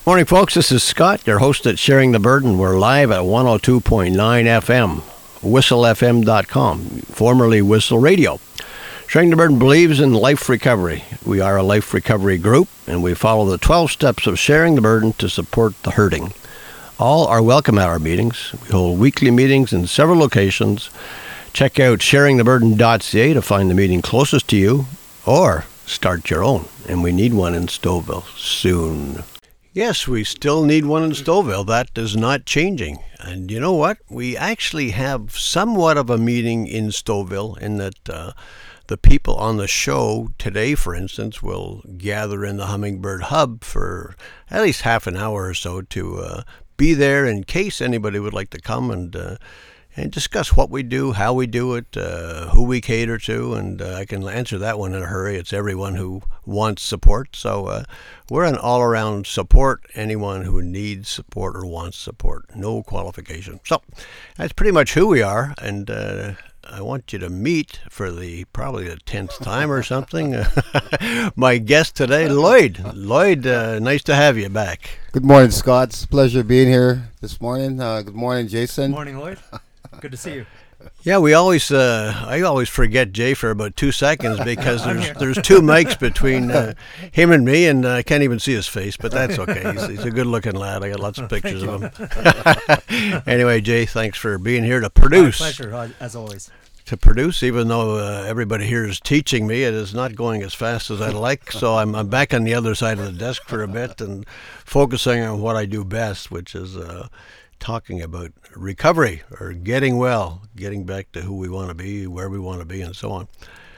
Morning, folks. This is Scott, your host at Sharing the Burden. We're live at 102.9 FM, whistlefm.com, formerly Whistle Radio. Sharing the Burden believes in life recovery. We are a life recovery group, and we follow the 12 steps of sharing the burden to support the hurting. All are welcome at our meetings. We hold weekly meetings in several locations. Check out sharingtheburden.ca to find the meeting closest to you, or start your own. And we need one in Stouffville soon. Yes, we still need one in Stouffville. That is not changing. And you know what? We actually have somewhat of a meeting in Stouffville in that the people on the show today, for instance, will gather in the Hummingbird Hub for at least half an hour or so to be there in case anybody would like to come and discuss what we do, how we do it, who we cater to, and I can answer that one in a hurry. It's everyone who wants support. So we're an all-around support, anyone who needs support or wants support, no qualification. So that's pretty much who we are, and I want you to meet for probably the 10th time or something. My guest today, Lloyd. Lloyd, nice to have you back. Good morning, Scott. It's a pleasure being here this morning. Good morning, Jason. Good morning, Lloyd. Good to see you. Yeah, I always forget Jay for about 2 seconds because there's two mics between him and me, and I can't even see his face, but that's okay. He's a good-looking lad. I got lots of pictures of him. Anyway, Jay, thanks for being here to produce. My pleasure, as always. To produce, even though everybody here is teaching me, it is not going as fast as I'd like. So I'm back on the other side of the desk for a bit and focusing on what I do best, which is talking about recovery or getting well, getting back to who we want to be, where we want to be, and so on.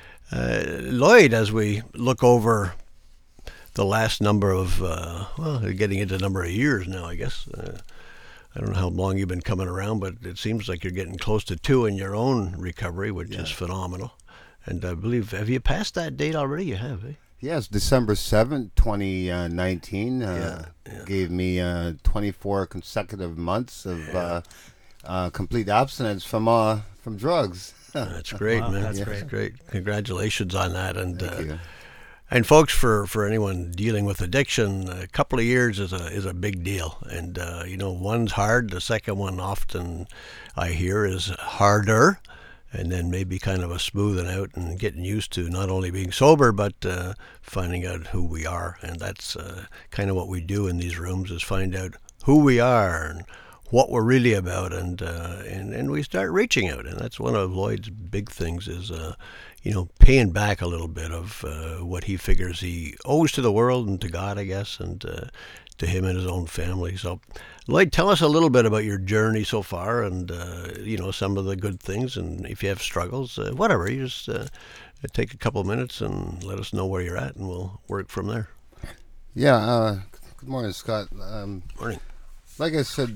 Lloyd, as we look over the last number of, getting into a number of years now, I guess. I don't know how long you've been coming around, but it seems like you're getting close to 2 in your own recovery, which is phenomenal. And I believe, have you passed that date already? You have, eh? Yes, December 7th, 2019 gave me 24 consecutive months of complete abstinence from drugs. That's great, man. That's great. That's great. Congratulations on that. And Thank you. And folks, for anyone dealing with addiction, a couple of years is a big deal. And one's hard. The second one often I hear is harder. And then maybe kind of a smoothing out and getting used to not only being sober, but finding out who we are. And that's kind of what we do in these rooms, is find out who we are and what we're really about. And we start reaching out. And that's one of Lloyd's big things is, paying back a little bit of what he figures he owes to the world and to God, I guess, and to him and his own family. So, Lloyd, tell us a little bit about your journey so far and, some of the good things. And if you have struggles, whatever, you just take a couple of minutes and let us know where you're at, and we'll work from there. Yeah. Good morning, Scott. Morning. Like I said,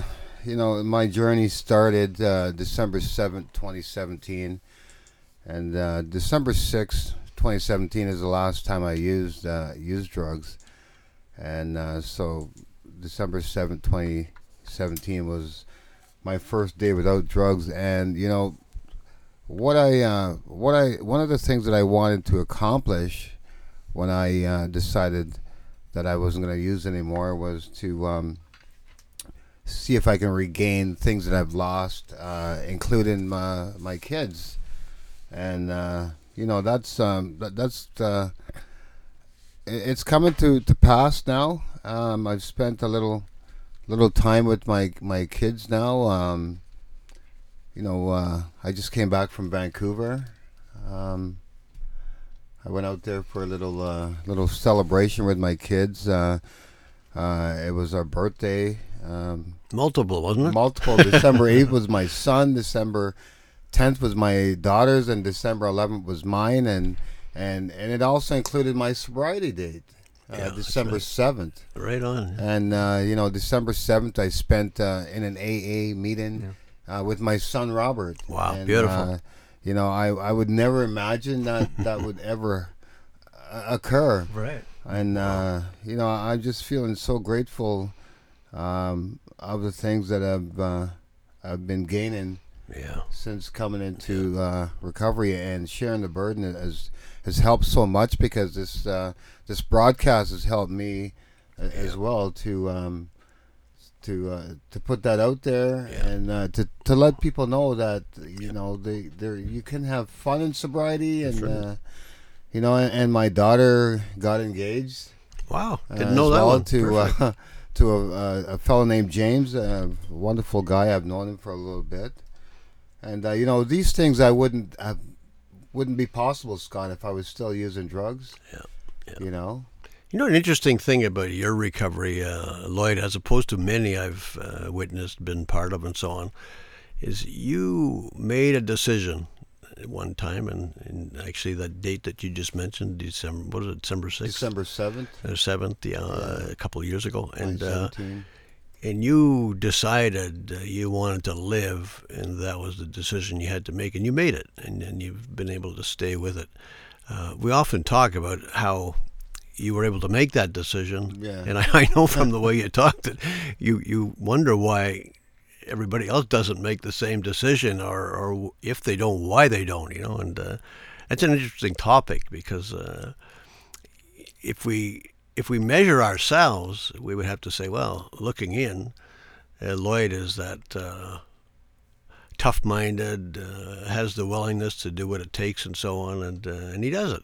my journey started December 7th, 2017. And December 6th, 2017 is the last time I used drugs. And so December 7th, 2017 was my first day without drugs. And one of the things that I wanted to accomplish when I decided that I wasn't going to use anymore was to see if I can regain things that I've lost, including my kids. And it's coming to pass now. I've spent a little time with my kids now. I just came back from Vancouver. I went out there for a little celebration with my kids. It was our birthday. Multiple, wasn't it? Multiple. December 8th was my son. December 10th was my daughter's, and December 11th was mine, and it also included my sobriety date, December 7th. Right on. And December 7th I spent in an AA meeting with my son Robert. Wow, and, beautiful. I would never imagine that would ever occur. Right. And I'm just feeling so grateful of the things that I've been gaining. Yeah. Since coming into recovery, and sharing the burden has helped so much, because this broadcast has helped me as well to put that out there and to let people know that you can have fun in sobriety and and my daughter got engaged. Wow, didn't know that well one. To a fellow named James, a wonderful guy. I've known him for a little bit, and these things wouldn't be possible, Scott, if I was still using drugs. Yeah. An interesting thing about your recovery, Lloyd, as opposed to many I've witnessed, been part of, and so on, is you made a decision at one time, and actually that date that you just mentioned, December 6th? December 7th. 7th, a couple of years ago. And you decided you wanted to live, and that was the decision you had to make, and you made it, and you've been able to stay with it. We often talk about how you were able to make that decision, and I know from the way you talk that you wonder why everybody else doesn't make the same decision, or if they don't, why they don't, and that's an interesting topic, because if we measure ourselves, we would have to say, well, looking in, Lloyd is that tough-minded, has the willingness to do what it takes and so on, and he does it.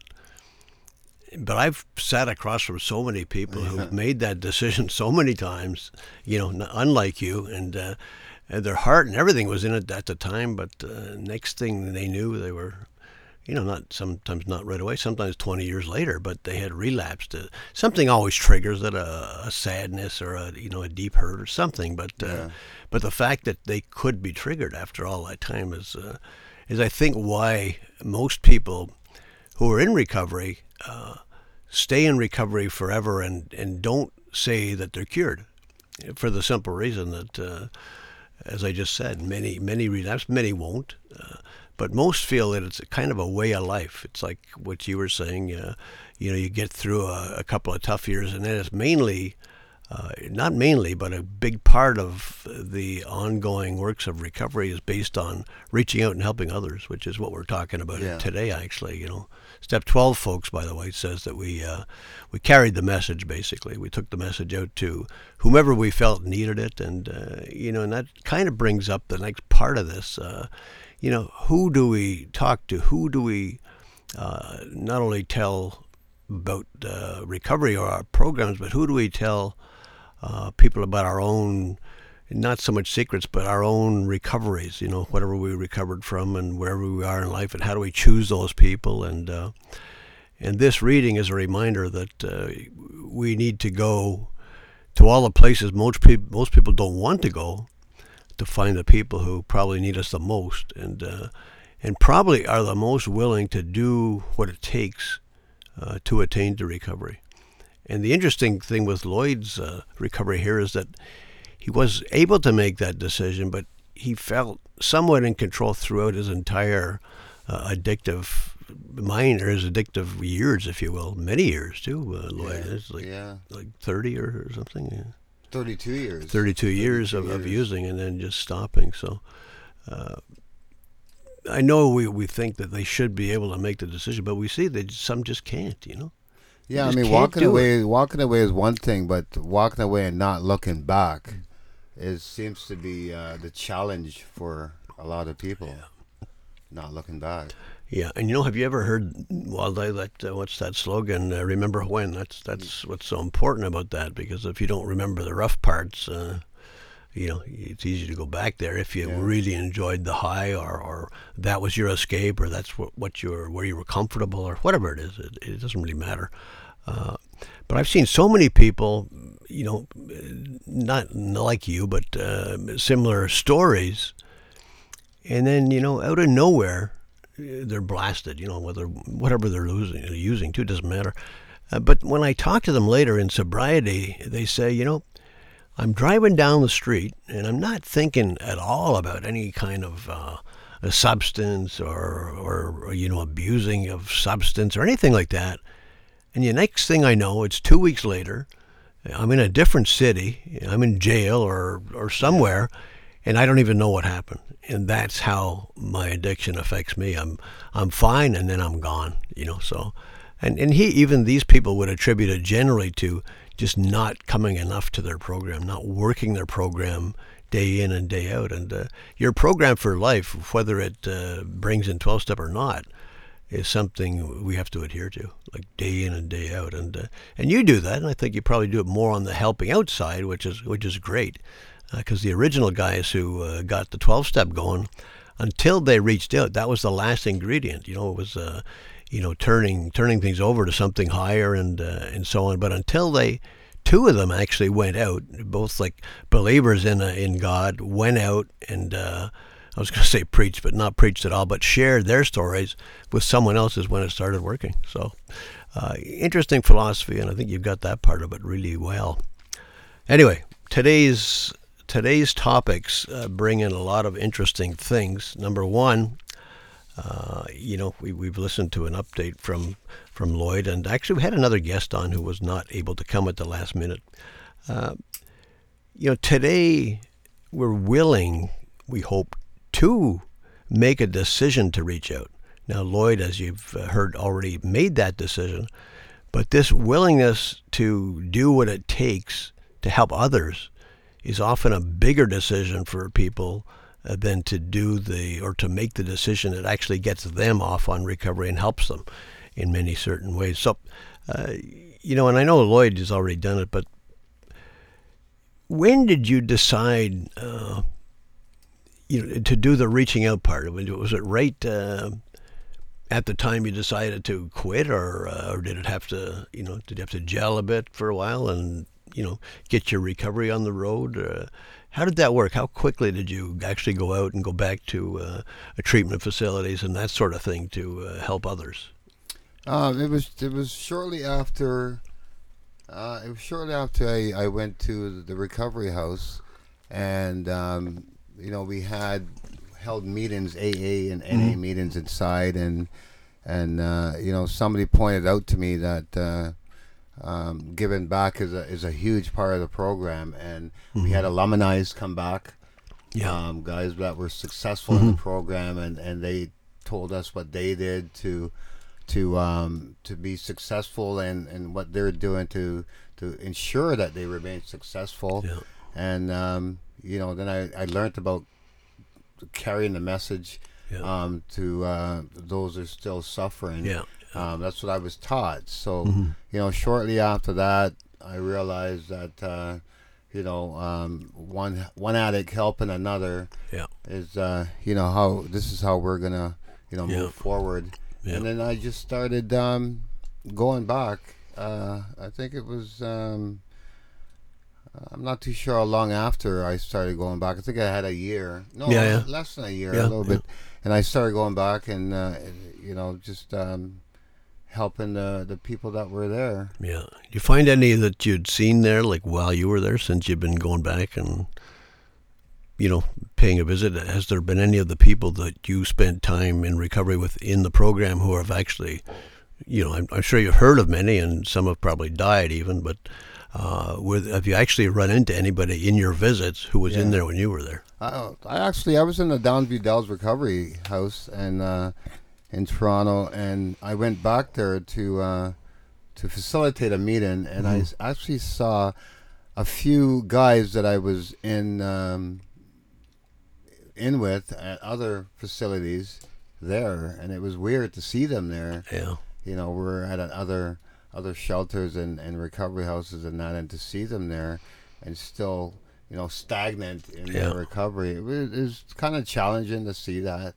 But I've sat across from so many people who've made that decision so many times, unlike you, and their heart and everything was in it at the time, but next thing they knew, they were, sometimes not right away, sometimes 20 years later, but they had relapsed. Something always triggers it, a sadness or a deep hurt or something, but the fact that they could be triggered after all that time is I think why most people who are in recovery stay in recovery forever and don't say that they're cured, for the simple reason that, as I just said, many relapse, many won't, but most feel that it's a kind of a way of life. It's like what you were saying, you get through a couple of tough years, and then it's mainly, not mainly, but a big part of the ongoing works of recovery is based on reaching out and helping others, which is what we're talking about today, actually. Step 12, folks, by the way, says that we carried the message, basically. We took the message out to whomever we felt needed it, and, and that kind of brings up the next part of this. Who do we talk to? Who do we not only tell about recovery or our programs, but who do we tell people about our own, not so much secrets, but our own recoveries, whatever we recovered from and wherever we are in life, and how do we choose those people? And this reading is a reminder that we need to go to all the places most people don't want to go, to find the people who probably need us the most, and probably are the most willing to do what it takes to attain to recovery. And the interesting thing with Lloyd's recovery here is that he was able to make that decision, but he felt somewhat in control throughout his entire addictive mind, or his addictive years, if you will. Many years, too, Lloyd. It's like 30 or something. Yeah. 32 years. 32 years of using and then just stopping. So I know we think that they should be able to make the decision, but we see that some just can't, Yeah, I mean, walking away is one thing, but walking away and not looking back seems to be the challenge for a lot of people. Not looking back. Yeah, and have you ever heard, Waldo, that what's that slogan? Remember when? That's what's so important about that, because if you don't remember the rough parts, it's easy to go back there if you really enjoyed the high, or that was your escape, or that's where you were comfortable, or whatever it is. It doesn't really matter. But I've seen so many people, not like you, but similar stories, and then out of nowhere, they're blasted. Whatever they're using too, doesn't matter. But when I talk to them later in sobriety, they say, I'm driving down the street and I'm not thinking at all about any kind of a substance or abusing of substance or anything like that. And the next thing I know, it's 2 weeks later, I'm in a different city, I'm in jail or somewhere, and I don't even know what happened. And that's how my addiction affects me. I'm fine, and then I'm gone. So, and even these people would attribute it generally to just not coming enough to their program, not working their program day in and day out. And your program for life, whether it brings in 12-step or not, is something we have to adhere to, like day in and day out. And you do that, and I think you probably do it more on the helping out side, which is great, because the original guys who got the 12-step going, until they reached out, that was the last ingredient. It was turning things over to something higher and so on. But until two of them actually went out, both like believers in God, went out and I was going to say preached, but not preached at all, but shared their stories with someone else is when it started working. So interesting philosophy, and I think you've got that part of it really well. Anyway, today's topics bring in a lot of interesting things. Number one, we've listened to an update from Lloyd, and actually we had another guest on who was not able to come at the last minute. Today we're willing, we hope, to make a decision to reach out. Now, Lloyd, as you've heard, already made that decision, but this willingness to do what it takes to help others is often a bigger decision for people than to to make the decision that actually gets them off on recovery and helps them in many certain ways. So, and I know Lloyd has already done it, but when did you decide, to do the reaching out part? Was it right at the time you decided to quit, or did it have to, did you have to gel a bit for a while and, get your recovery on the road? How did that work? How quickly did you actually go out and go back to treatment facilities and that sort of thing to help others? It was shortly after. I went to the recovery house, and we had held meetings, AA and NA meetings inside, and somebody pointed out to me that giving back is a huge part of the program, and we had alumni come back, guys that were successful in the program, and they told us what they did to be successful and what they're doing to ensure that they remain successful. And then I learned about carrying the message to those who are still suffering. That's what I was taught. So shortly after that, I realized that one addict helping another is how this is how we're gonna move forward. And then I just started going back. I think it was I'm not too sure how long after I started going back. I think I had a year. No, less than a year, a little bit. And I started going back and just helping the people that were there. Yeah. Do you find any that you'd seen there, like while you were there, since you've been going back and paying a visit? Has there been any of the people that you spent time in recovery with in the program who have actually, I'm sure you've heard of many, and some have probably died even, but have you actually run into anybody in your visits who was in there when you were there? I was in the Downview Dells recovery house and in Toronto, and I went back there to facilitate a meeting, and I actually saw a few guys that I was in with at other facilities there, and it was weird to see them there. We're at other shelters and recovery houses and that, and to see them there and still stagnant in their recovery, it was kind of challenging to see that.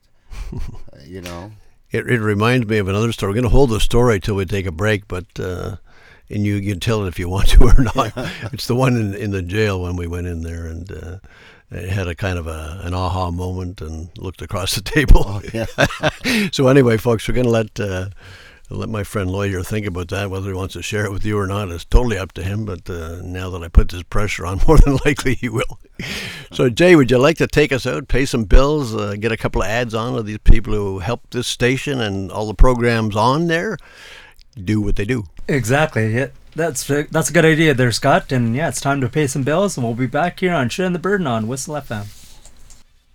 It reminds me of another story. We're going to hold the story till we take a break, but and you can tell it if you want to or not. It's the one in the jail when we went in there, and it had a kind of an aha moment and looked across the table. So anyway, folks, we're going to let my friend Lloyd here think about that. Whether he wants to share it with you or not is totally up to him, but now that I put this pressure on, more than likely he will. So, Jay, would you like to take us out, pay some bills, get a couple of ads on of these people who help this station and all the programs on there do what they do? Exactly. Yeah, that's a good idea there, Scott. And it's time to pay some bills, and we'll be back here on Sharing the Burden on Whistle FM.